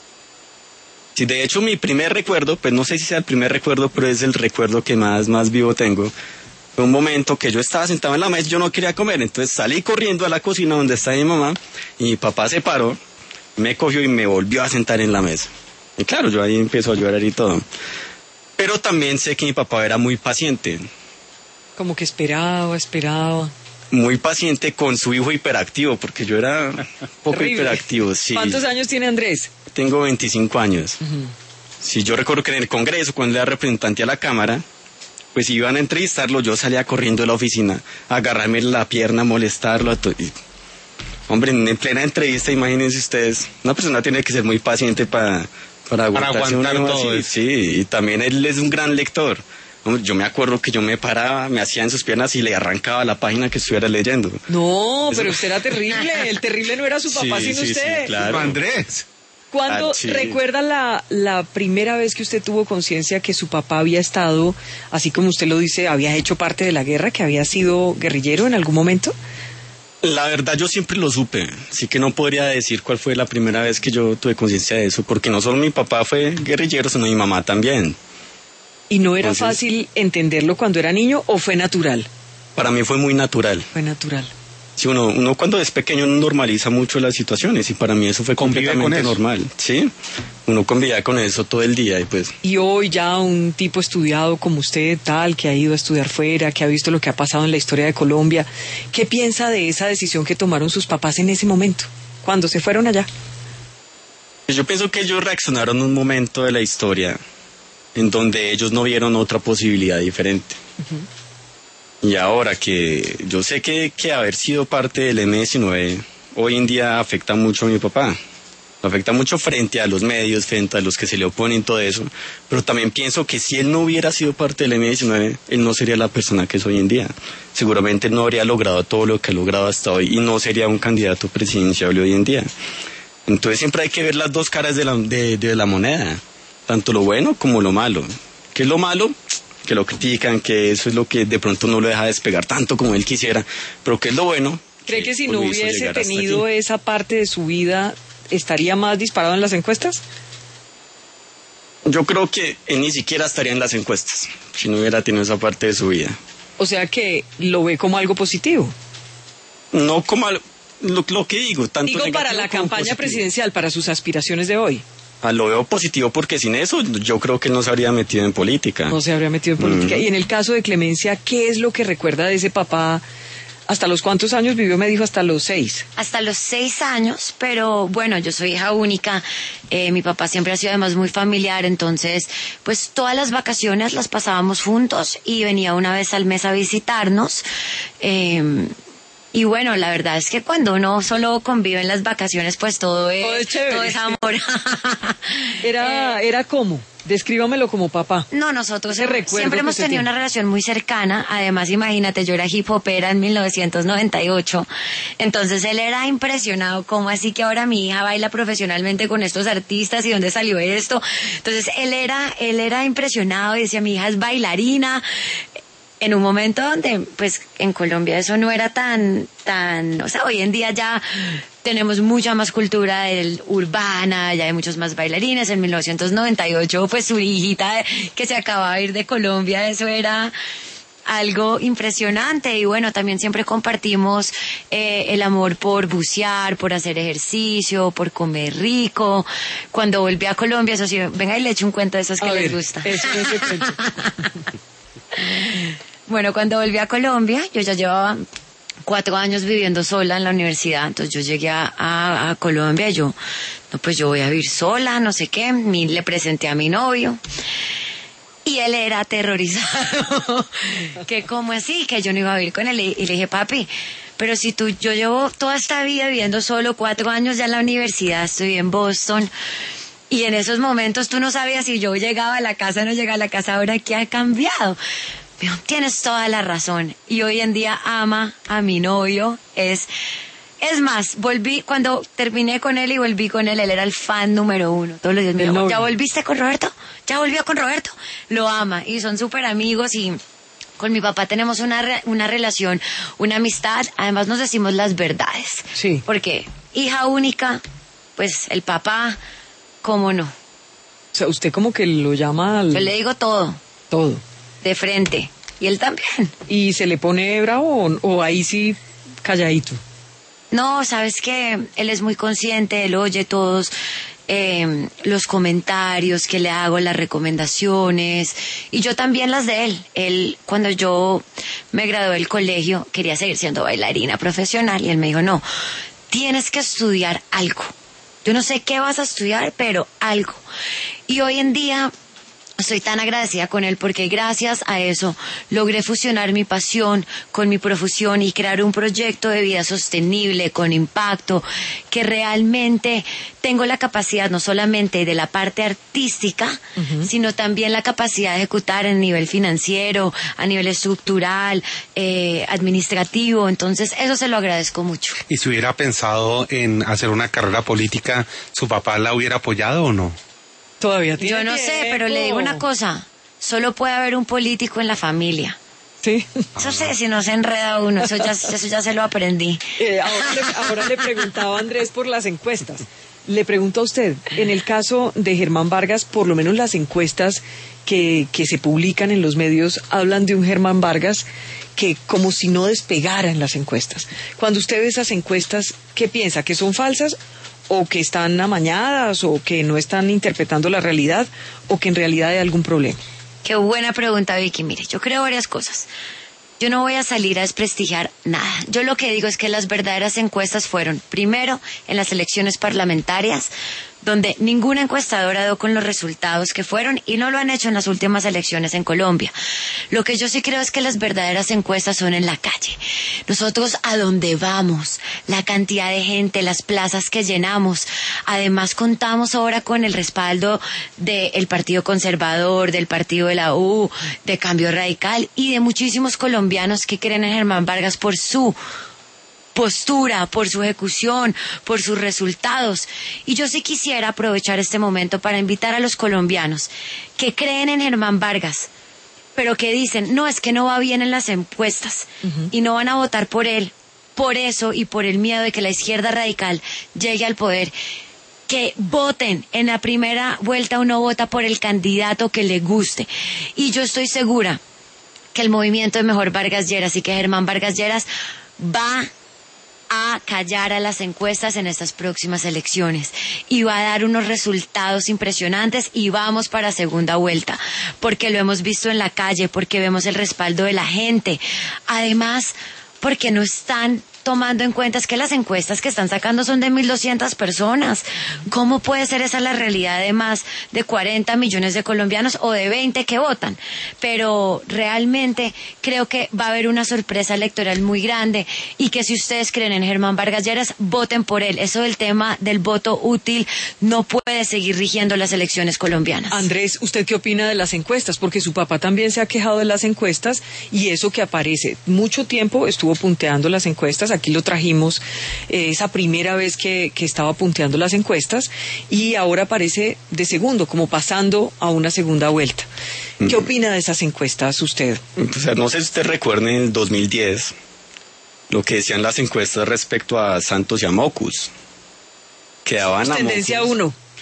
Sí, de hecho mi primer recuerdo, pues no sé si sea el primer recuerdo, pero es el recuerdo que más, más vivo tengo. Fue un momento que yo estaba sentado en la mesa y yo no quería comer, entonces salí corriendo a la cocina donde está mi mamá y mi papá se paró, me cogió y me volvió a sentar en la mesa. Y claro, yo ahí empiezo a llorar y todo. Pero también sé que mi papá era muy paciente, Como que esperaba, esperaba. muy paciente con su hijo hiperactivo, porque yo era un poco Terrible. hiperactivo, sí. ¿Cuántos años tiene Andrés? Tengo veinticinco años. Ujú. Sí, yo recuerdo que en el Congreso, cuando era representante a la Cámara, pues iban a entrevistarlo, yo salía corriendo de la oficina, a agarrarme la pierna, a molestarlo. A to- y, hombre, en, en plena entrevista, imagínense ustedes, una persona tiene que ser muy paciente para, para, Para aguantarse aguantar uno todo así. eso. Sí, y también él es un gran lector. Hombre, yo me acuerdo que yo me paraba, me hacía en sus piernas y le arrancaba la página que estuviera leyendo. No, pero usted era terrible. El terrible no era su papá, Sí, sino sí, sí, usted. claro. Andrés. ¿Cuándo Ah, sí. recuerda la, la primera vez que usted tuvo conciencia que su papá había estado, así como usted lo dice, había hecho parte de la guerra, que había sido guerrillero en algún momento? La verdad yo siempre lo supe, así que no podría decir cuál fue la primera vez que yo tuve conciencia de eso, porque no solo mi papá fue guerrillero, sino mi mamá también. ¿Y no era Entonces- fácil entenderlo cuando era niño o fue natural? Para mí fue muy natural. Fue natural. Sí, uno, uno cuando es pequeño uno normaliza mucho las situaciones y para mí eso fue Convive con completamente eso. normal. Sí, uno convivía con eso todo el día y pues Y hoy ya un tipo estudiado como usted, tal, que ha ido a estudiar fuera, que ha visto lo que ha pasado en la historia de Colombia, ¿qué piensa de esa decisión que tomaron sus papás en ese momento, cuando se fueron allá? yo pienso que ellos reaccionaron en un momento de la historia en donde ellos no vieron otra posibilidad diferente. Y ahora que yo sé que, que haber sido parte del eme diecinueve hoy en día afecta mucho a mi papá. Lo afecta mucho frente a los medios, frente a los que se le oponen, todo eso. Pero también pienso que si él no hubiera sido parte del eme diecinueve, él no sería la persona que es hoy en día. Seguramente él no habría logrado todo lo que ha logrado hasta hoy y no sería un candidato presidencial hoy en día. Entonces siempre hay que ver las dos caras de la, de, de la moneda, tanto lo bueno como lo malo. ¿Qué es lo malo? Que lo critican, que eso es lo que de pronto no lo deja despegar tanto como él quisiera. Pero ¿qué es lo bueno? ¿Cree que si pues, no lo hizo hubiese llegar hasta tenido aquí. esa parte de su vida, estaría más disparado en las encuestas? Yo creo que él ni siquiera estaría en las encuestas si no hubiera tenido esa parte de su vida. O sea que lo ve como algo positivo. No como al- lo, lo que digo, tanto Digo, para negativo la como campaña positivo. presidencial, para sus aspiraciones de hoy. Ah, lo veo positivo porque sin eso yo creo que él no se habría metido en política. No se habría metido en política. Mm. Y en el caso de Clemencia, ¿qué es lo que recuerda de ese papá? ¿Hasta los cuántos años vivió? Me dijo hasta los seis. Hasta los seis años, pero bueno, yo soy hija única, eh, mi papá siempre ha sido además muy familiar, entonces pues todas las vacaciones las pasábamos juntos y venía una vez al mes a visitarnos. eh, y bueno, la verdad es que cuando uno solo convive en las vacaciones, pues todo es, Todo es chévere. todo es amor. Era, Eh, era cómo. Descríbamelo como papá. No, nosotros Ese recuerdo siempre que hemos usted tenido tiene. una relación muy cercana. Además, imagínate, yo era hip hopera en mil novecientos noventa y ocho. Entonces él era impresionado, ¿cómo así que ahora mi hija baila profesionalmente con estos artistas y dónde salió esto? Entonces él era, él era impresionado y decía, mi hija es bailarina. En un momento donde, pues, en Colombia eso no era tan, tan, o sea, hoy en día ya tenemos mucha más cultura del urbana, ya hay muchos más bailarines. En mil novecientos noventa y ocho, pues, su hijita que se acababa de ir de Colombia, eso era, algo impresionante. Y bueno, también siempre compartimos eh, el amor por bucear, por hacer ejercicio, por comer rico. Cuando volví a Colombia, eso sí, venga y le echo un cuento de esos que A les ver, gusta. eso, ese cuento. Bueno, cuando volví a Colombia, yo ya llevaba cuatro años viviendo sola en la universidad. Entonces yo llegué a, a, a Colombia y yo, no, pues yo voy a vivir sola, no sé qué. Mi, le presenté a mi novio. Y él era aterrorizado, que como así, que yo no iba a vivir con él. Y le dije, papi, pero si tú, yo llevo toda esta vida viviendo solo, cuatro años ya en la universidad, estoy en Boston, y en esos momentos tú no sabías si yo llegaba a la casa o no llegaba a la casa. Ahora, ¿qué ha cambiado? Me dijo, tienes toda la razón. Y hoy en día ama a mi novio, es... Es más, volví, cuando terminé con él y volví con él, él era el fan número uno. Todos los días me dijo, ¿ya volviste con Roberto? ¿Ya volvió con Roberto? Lo ama y son súper amigos y con mi papá tenemos una, re, una relación, una amistad. Además nos decimos las verdades. Sí. Porque hija única, pues el papá, ¿cómo no? O sea, usted como que lo llama al... Yo le digo todo. Todo. De frente. Y él también. ¿Y se le pone bravo o, o ahí sí calladito? No, sabes que él es muy consciente, él oye todos eh, los comentarios que le hago, las recomendaciones, y yo también las de él. Él, cuando yo me gradué del colegio, quería seguir siendo bailarina profesional, y él me dijo, no, tienes que estudiar algo. Yo no sé qué vas a estudiar, pero algo. Y hoy en día... estoy tan agradecida con él porque gracias a eso logré fusionar mi pasión con mi profesión y crear un proyecto de vida sostenible, con impacto, que realmente tengo la capacidad no solamente de la parte artística, uh-huh. sino también la capacidad de ejecutar a nivel financiero, a nivel estructural, eh, administrativo. Entonces eso se lo agradezco mucho. ¿Y si hubiera pensado en hacer una carrera política, su papá la hubiera apoyado o no? Todavía tiene Yo no tiempo. sé, pero le digo una cosa, solo puede haber un político en la familia. Sí. Eso sé, si no se enreda uno, eso ya, eso ya se lo aprendí. Eh, ahora, le, ahora le preguntaba a Andrés por las encuestas. Le pregunto a usted, en el caso de Germán Vargas, por lo menos las encuestas que, que se publican en los medios hablan de un Germán Vargas que como si no despegara en las encuestas. Cuando usted ve esas encuestas, ¿qué piensa? ¿Que son falsas? ¿O que están amañadas, o que no están interpretando la realidad, o que en realidad hay algún problema? Qué buena pregunta, Vicky. Mire, yo creo varias cosas. Yo no voy a salir a desprestigiar nada. Yo lo que digo es que las verdaderas encuestas fueron, primero, en las elecciones parlamentarias, donde ninguna encuestadora dio con los resultados que fueron y no lo han hecho en las últimas elecciones en Colombia. Lo que yo sí creo es que las verdaderas encuestas son en la calle. Nosotros a donde vamos, la cantidad de gente, las plazas que llenamos. Además contamos ahora con el respaldo del Partido Conservador, del Partido de la U, de Cambio Radical y de muchísimos colombianos que creen en Germán Vargas por su postura, por su ejecución, por sus resultados. Y yo sí quisiera aprovechar este momento para invitar a los colombianos que creen en Germán Vargas, pero que dicen, no, es que no va bien en las encuestas, uh-huh. y no van a votar por él, por eso y por el miedo de que la izquierda radical llegue al poder, que voten en la primera vuelta. Uno vota por el candidato que le guste. Y yo estoy segura que el movimiento de Mejor Vargas Lleras y que Germán Vargas Lleras va a callar a las encuestas en estas próximas elecciones y va a dar unos resultados impresionantes y vamos para segunda vuelta, porque lo hemos visto en la calle, porque vemos el respaldo de la gente, además porque no están tomando en cuenta es que las encuestas que están sacando son de mil doscientas personas. ¿Cómo puede ser esa la realidad de más de cuarenta millones de colombianos o de veinte que votan? Pero realmente creo que va a haber una sorpresa electoral muy grande y que si ustedes creen en Germán Vargas Lleras, voten por él. Eso del tema del voto útil no puede seguir rigiendo las elecciones colombianas. Andrés, ¿usted qué opina de las encuestas? Porque su papá también se ha quejado de las encuestas y eso que aparece. Mucho tiempo estuvo punteando las encuestas. Aquí lo trajimos, eh, esa primera vez que, que estaba punteando las encuestas y ahora aparece de segundo, como pasando a una segunda vuelta. ¿Qué opina de esas encuestas usted? O sea, no sé si usted recuerda en el dos mil diez lo que decían las encuestas respecto a Santos y a Mocus. Que daban a Tendencia Mocus, uno.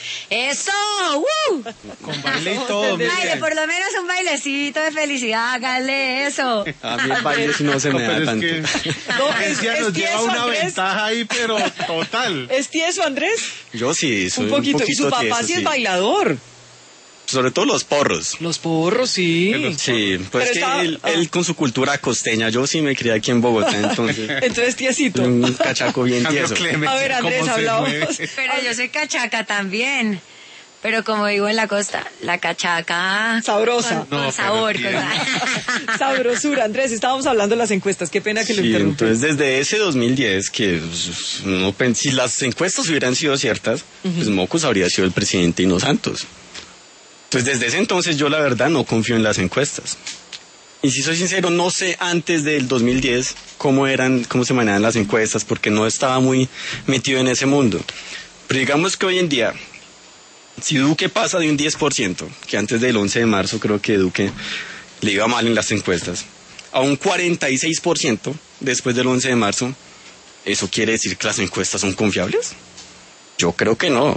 ¡Eso! ¡Uh! Con baile y todo. Baile, Miriam. por lo menos un bailecito de felicidad, hágale eso. A mí el baile sí no se No, me da pero es tanto. que No, es, Ella es nos lleva tieso, una Andrés. ventaja ahí, pero total. ¿Es tieso, Andrés? Yo sí, soy Un un poquito. poquito, Y su papá tieso, sí es sí. bailador. Sobre todo los porros. Los porros, sí. Sí, pues Pero que estaba- él, ah. él con su cultura costeña, yo sí me crié aquí en Bogotá, entonces Entonces, tiesito. un cachaco bien Cambio tieso. Clemente, A ver, Andrés, cómo se hablábamos. mueve. Pero yo soy cachaca también. Pero como digo en la costa, la cachaca... Sabrosa. Con, con No, pero sabor. bien. con- Sabrosura, Andrés. Estábamos hablando de las encuestas. Qué pena que lo Sí, interrumpí. entonces desde ese dos mil diez que pues, no pen- si las encuestas hubieran sido ciertas, pues Mocus habría sido el presidente y no Santos. Pues desde ese entonces yo la verdad no confío en las encuestas. Y si soy sincero, no sé antes del dos mil diez cómo eran, cómo se manejaban las encuestas, porque no estaba muy metido en ese mundo. Pero digamos que hoy en día, si Duque pasa de un diez por ciento, que antes del once de marzo creo que Duque le iba mal en las encuestas, a un cuarenta y seis por ciento después del once de marzo, ¿eso quiere decir que las encuestas son confiables? Yo creo que no.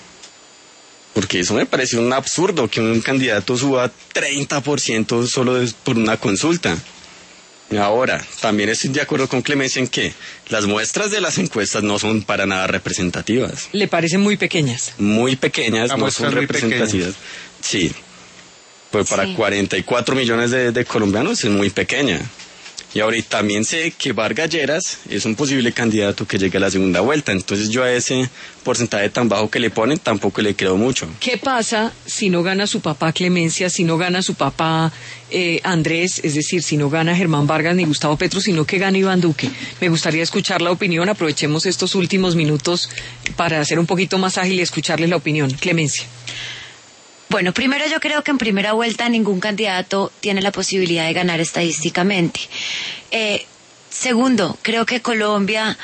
Porque eso me parece un absurdo que un candidato suba treinta por ciento solo des- por una consulta. Y ahora, también estoy de acuerdo con Clemencia en que las muestras de las encuestas no son para nada representativas. Le parecen muy pequeñas. Muy pequeñas, La no muestra son es muy representativas. Sí. Pues para Sí. cuarenta y cuatro millones de, de colombianos es muy pequeña. Y ahorita también sé que Vargas Lleras es un posible candidato que llegue a la segunda vuelta. Entonces yo a ese porcentaje tan bajo que le ponen tampoco le creo mucho. ¿Qué pasa si no gana su papá Clemencia, si no gana su papá eh, Andrés, es decir, si no gana Germán Vargas ni Gustavo Petro, sino que gana Iván Duque? Me gustaría escuchar la opinión. Aprovechemos estos últimos minutos para hacer un poquito más ágil y escucharles la opinión. Clemencia. Bueno, primero yo creo que en primera vuelta ningún candidato tiene la posibilidad de ganar estadísticamente. Eh, segundo, creo que Colombia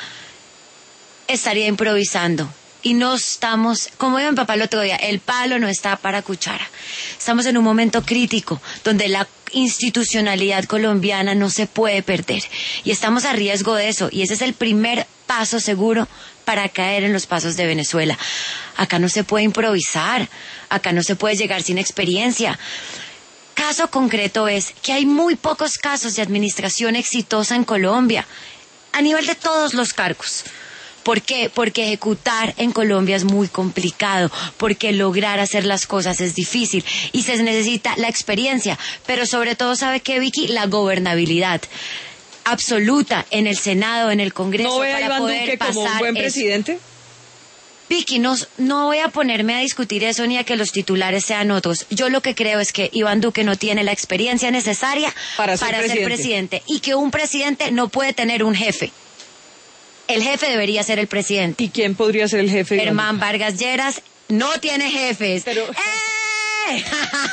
estaría improvisando. Y no estamos, como dijo mi papá el otro día, el palo no está para cuchara. Estamos en un momento crítico donde la institucionalidad colombiana no se puede perder. Y estamos a riesgo de eso. Y ese es el primer paso seguro para caer en los pasos de Venezuela. Acá no se puede improvisar. Acá no se puede llegar sin experiencia. Caso concreto es que hay muy pocos casos de administración exitosa en Colombia, a nivel de todos los cargos. ¿Por qué? Porque ejecutar en Colombia es muy complicado, porque lograr hacer las cosas es difícil y se necesita la experiencia, pero sobre todo, ¿sabe qué, Vicky? La gobernabilidad absoluta en el Senado, en el Congreso, ¿No ve a para Iván poder Duque como un pasar buen eso. presidente? Vicky, no, no voy a ponerme a discutir eso ni a que los titulares sean otros. Yo lo que creo es que Iván Duque no tiene la experiencia necesaria Para ser presidente. presidente y que un presidente no puede tener un jefe. El jefe debería ser el presidente. ¿Y quién podría ser el jefe? de Iván Germán Vargas Lleras no tiene jefes. Pero- ¡Eh!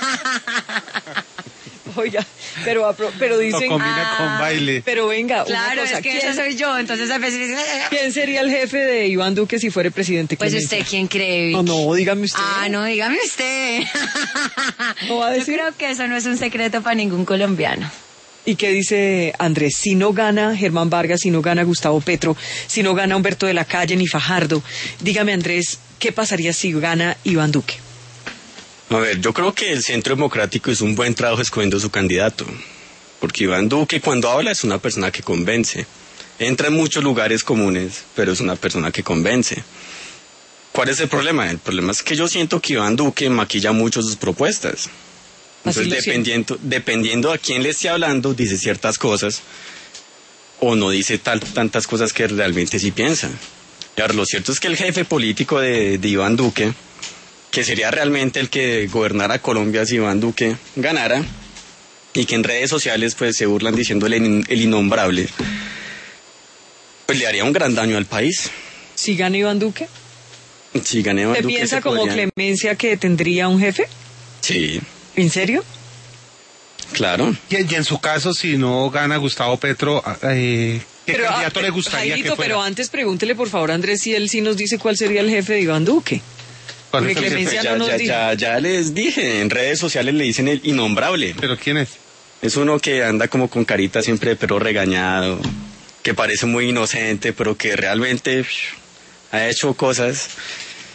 Duque? Oiga, pero, apro- pero Lo dicen... combina con baile. Pero venga, Claro, una cosa, es que ¿quién, eso soy yo, entonces a veces... quién sería el jefe de Iván Duque si fuera presidente? Pues Clemencia? usted, ¿quién cree, Vicky? No, no, dígame usted. Ah, no, dígame usted. ¿No va a decir? Yo creo que eso no es un secreto para ningún colombiano. ¿Y qué dice Andrés? Si no gana Germán Vargas, si no gana Gustavo Petro, si no gana Humberto de la Calle ni Fajardo, dígame, Andrés, ¿qué pasaría si gana Iván Duque? A ver, yo creo que el Centro Democrático hizo un buen trabajo escogiendo su candidato. Porque Iván Duque cuando habla es una persona que convence. Entra en muchos lugares comunes, pero es una persona que convence. ¿Cuál es el problema? El problema es que yo siento que Iván Duque maquilla mucho sus propuestas. Así Entonces, lo dependiendo, dependiendo a quién le esté hablando, dice ciertas cosas o no dice tal, tantas cosas que realmente sí piensa. Claro, lo cierto es que el jefe político de, de Iván Duque, que sería realmente el que gobernara Colombia si Iván Duque ganara, y que en redes sociales pues se burlan diciéndole el, el innombrable, pues le haría un gran daño al país. ¿Si gana Iván Duque? Si gana Iván ¿Te Duque, piensa se como podría- Clemencia que tendría un jefe? Sí, ¿En serio? claro. Y, y en su caso, si no gana Gustavo Petro, eh, ¿qué Pero, candidato ah, le gustaría Jairito, que fuera? pero antes pregúntele por favor, Andrés, si él sí nos dice cuál sería el jefe de Iván Duque. ¿Cuál porque es el jefe? Clemencia Ya, no nos ya, dijo. ya, ya les dije, en redes sociales le dicen el innombrable. ¿Pero quién es? Es uno que anda como con carita siempre de perro regañado, que parece muy inocente, pero que realmente psh, ha hecho cosas.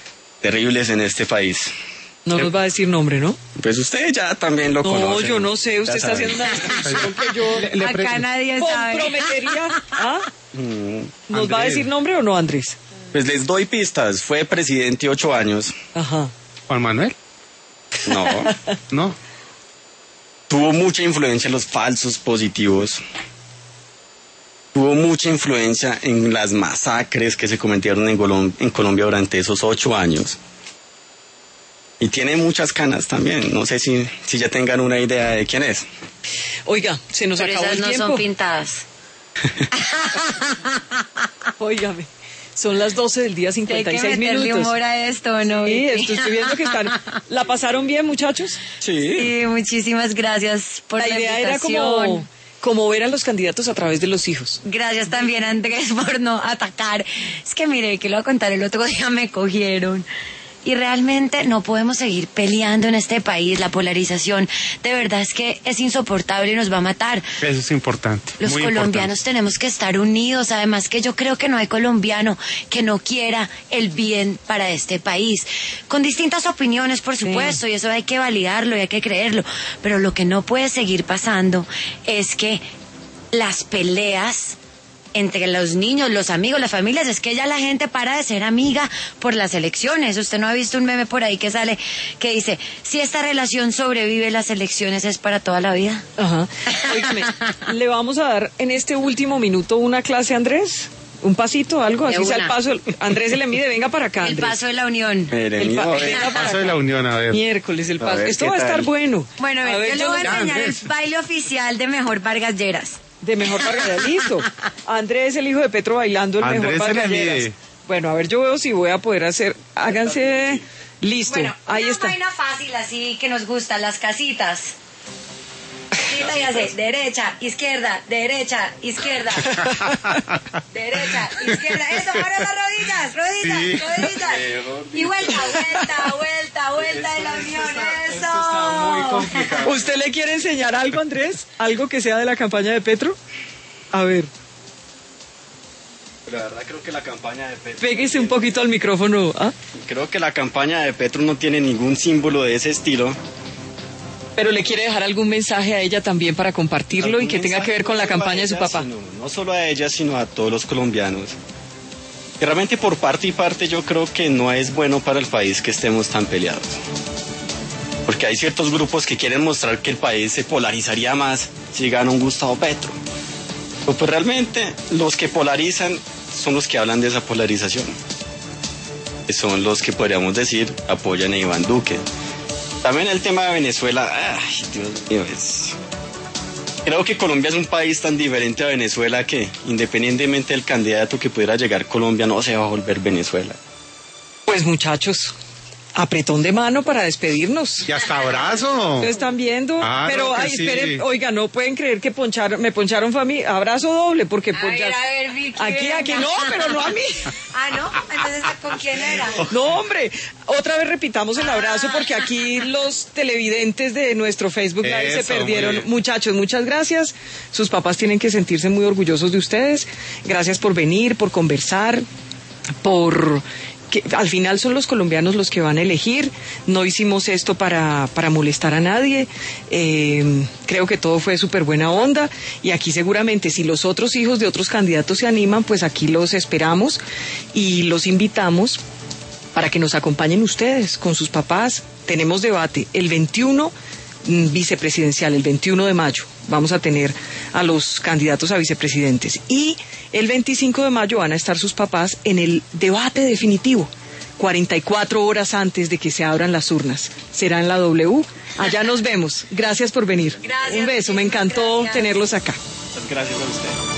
terribles en este país. No nos va a decir nombre, ¿no? Pues usted ya también lo No, conoce. yo no sé, usted Ya está sabe. haciendo una descripción que yo Le- le pre- Acá nadie sabe. comprometería. ¿Ah? Mm, ¿Nos va a Andrés. decir nombre o no, Andrés? Pues les doy pistas. Fue presidente ocho años. Ajá. Juan Manuel, No. no. Tuvo mucha influencia en los falsos positivos. Tuvo mucha influencia en las masacres que se cometieron en, Colom- en Colombia durante esos ocho años. Y tiene muchas canas también. No sé si, si ya tengan una idea de quién es. Oiga, se nos Pero acabó esas el no tiempo. son pintadas. Óigame, son las doce del día, Hay cincuenta y que seis meterle minutos. humor a esto, ¿no? Sí, Vicky? esto estoy viendo que están... ¿La pasaron bien, muchachos? Sí, muchísimas gracias por la, La idea era invitación. como, como ver a los candidatos a través de los hijos. Gracias también, Andrés, por no atacar. Es que mire, que lo voy a contar, el otro día me cogieron. Y realmente no podemos seguir peleando en este país. La polarización de verdad es que es insoportable y nos va a matar. Eso es importante. Los muy colombianos importante. tenemos que estar unidos. Además que yo creo que no hay colombiano que no quiera el bien para este país. Con distintas opiniones, por supuesto, y eso hay que validarlo y hay que creerlo. Pero lo que no puede seguir pasando es que las peleas entre los niños, los amigos, las familias, es que ya la gente para de ser amiga por las elecciones. Usted no ha visto un meme por ahí que sale que dice, si esta relación sobrevive las elecciones es para toda la vida. Ajá. Óigame, le vamos a dar en este último minuto una clase a Andrés. Un pasito, algo, De así sea el una. paso. Andrés se le mide, venga para acá, El Andrés. paso de la unión. Mire, El pa- mío, ve. venga para Paso de acá. la unión, a ver. Miércoles el A paso. ver, Esto ¿qué va a estar tal? bueno. Bueno, a ver, yo le voy a ya, enseñar Andrés. el baile oficial de Mejor Vargas Lleras. De mejor Vargas, listo. Andrés, el hijo de Petro, bailando el Andrés mejor se le Vargas mide. Lleras. Bueno, a ver, yo veo si voy a poder hacer. Háganse. Listo, Bueno, ahí una está. vaina fácil así que nos gustan, las casitas. Casita y hace derecha, izquierda, derecha, izquierda. Derecha, izquierda. Eso, ahora las rodillas, rodillas, Sí. rodillas. Y vuelta, vuelta, vuelta, vuelta de la unión. Eso. ¿Usted le quiere enseñar algo, Andrés? ¿Algo que sea de la campaña de Petro? A ver, La verdad creo que la campaña de Petro... péguese un poquito al micrófono. ¿Ah? Creo que la campaña de Petro no tiene ningún símbolo de ese estilo. Pero le quiere dejar algún mensaje a ella también para compartirlo y que tenga que ver con la No solo a campaña de su ella, papá. sino- no solo a ella, sino a todos los colombianos. Que realmente por parte y parte yo creo que no es bueno para el país que estemos tan peleados. Porque hay ciertos grupos que quieren mostrar que el país se polarizaría más si gana un Gustavo Petro. Pero pues realmente los que polarizan son los que hablan de esa polarización. Que son los que podríamos decir apoyan a Iván Duque. También el tema de Venezuela, ay, Dios mío, es... Creo que Colombia es un país tan diferente a Venezuela que, independientemente del candidato que pudiera llegar a Colombia, no se va a volver Venezuela. Pues muchachos, apretón de mano para despedirnos. Y hasta abrazo. Ustedes están viendo, Ah, pero claro que ay, sí. esperen, oiga, no pueden creer que poncharon, me poncharon fue a mí, abrazo doble, porque A ponchar- ver, a ver, Vicky. aquí, venga. aquí, no, pero no a mí. Ah, ¿no? Entonces, ¿con quién era? No, hombre, otra vez repitamos el abrazo porque aquí los televidentes de nuestro Facebook Live se Eso, perdieron. muy bien. Muchachos, muchas gracias. Sus papás tienen que sentirse muy orgullosos de ustedes. Gracias por venir, por conversar, por... que al final son los colombianos los que van a elegir. No hicimos esto para, para molestar a nadie. Eh, creo que todo fue súper buena onda. Y aquí seguramente si los otros hijos de otros candidatos se animan, pues aquí los esperamos y los invitamos para que nos acompañen ustedes con sus papás. Tenemos debate el veintiuno mm, vicepresidencial, el veintiuno de mayo. Vamos a tener a los candidatos a vicepresidentes. Y el veinticinco de mayo van a estar sus papás en el debate definitivo, cuarenta y cuatro horas antes de que se abran las urnas. Será en la W. Allá nos vemos. Gracias por venir. Gracias, Un beso, me encantó gracias. tenerlos acá. Muchas gracias a usted.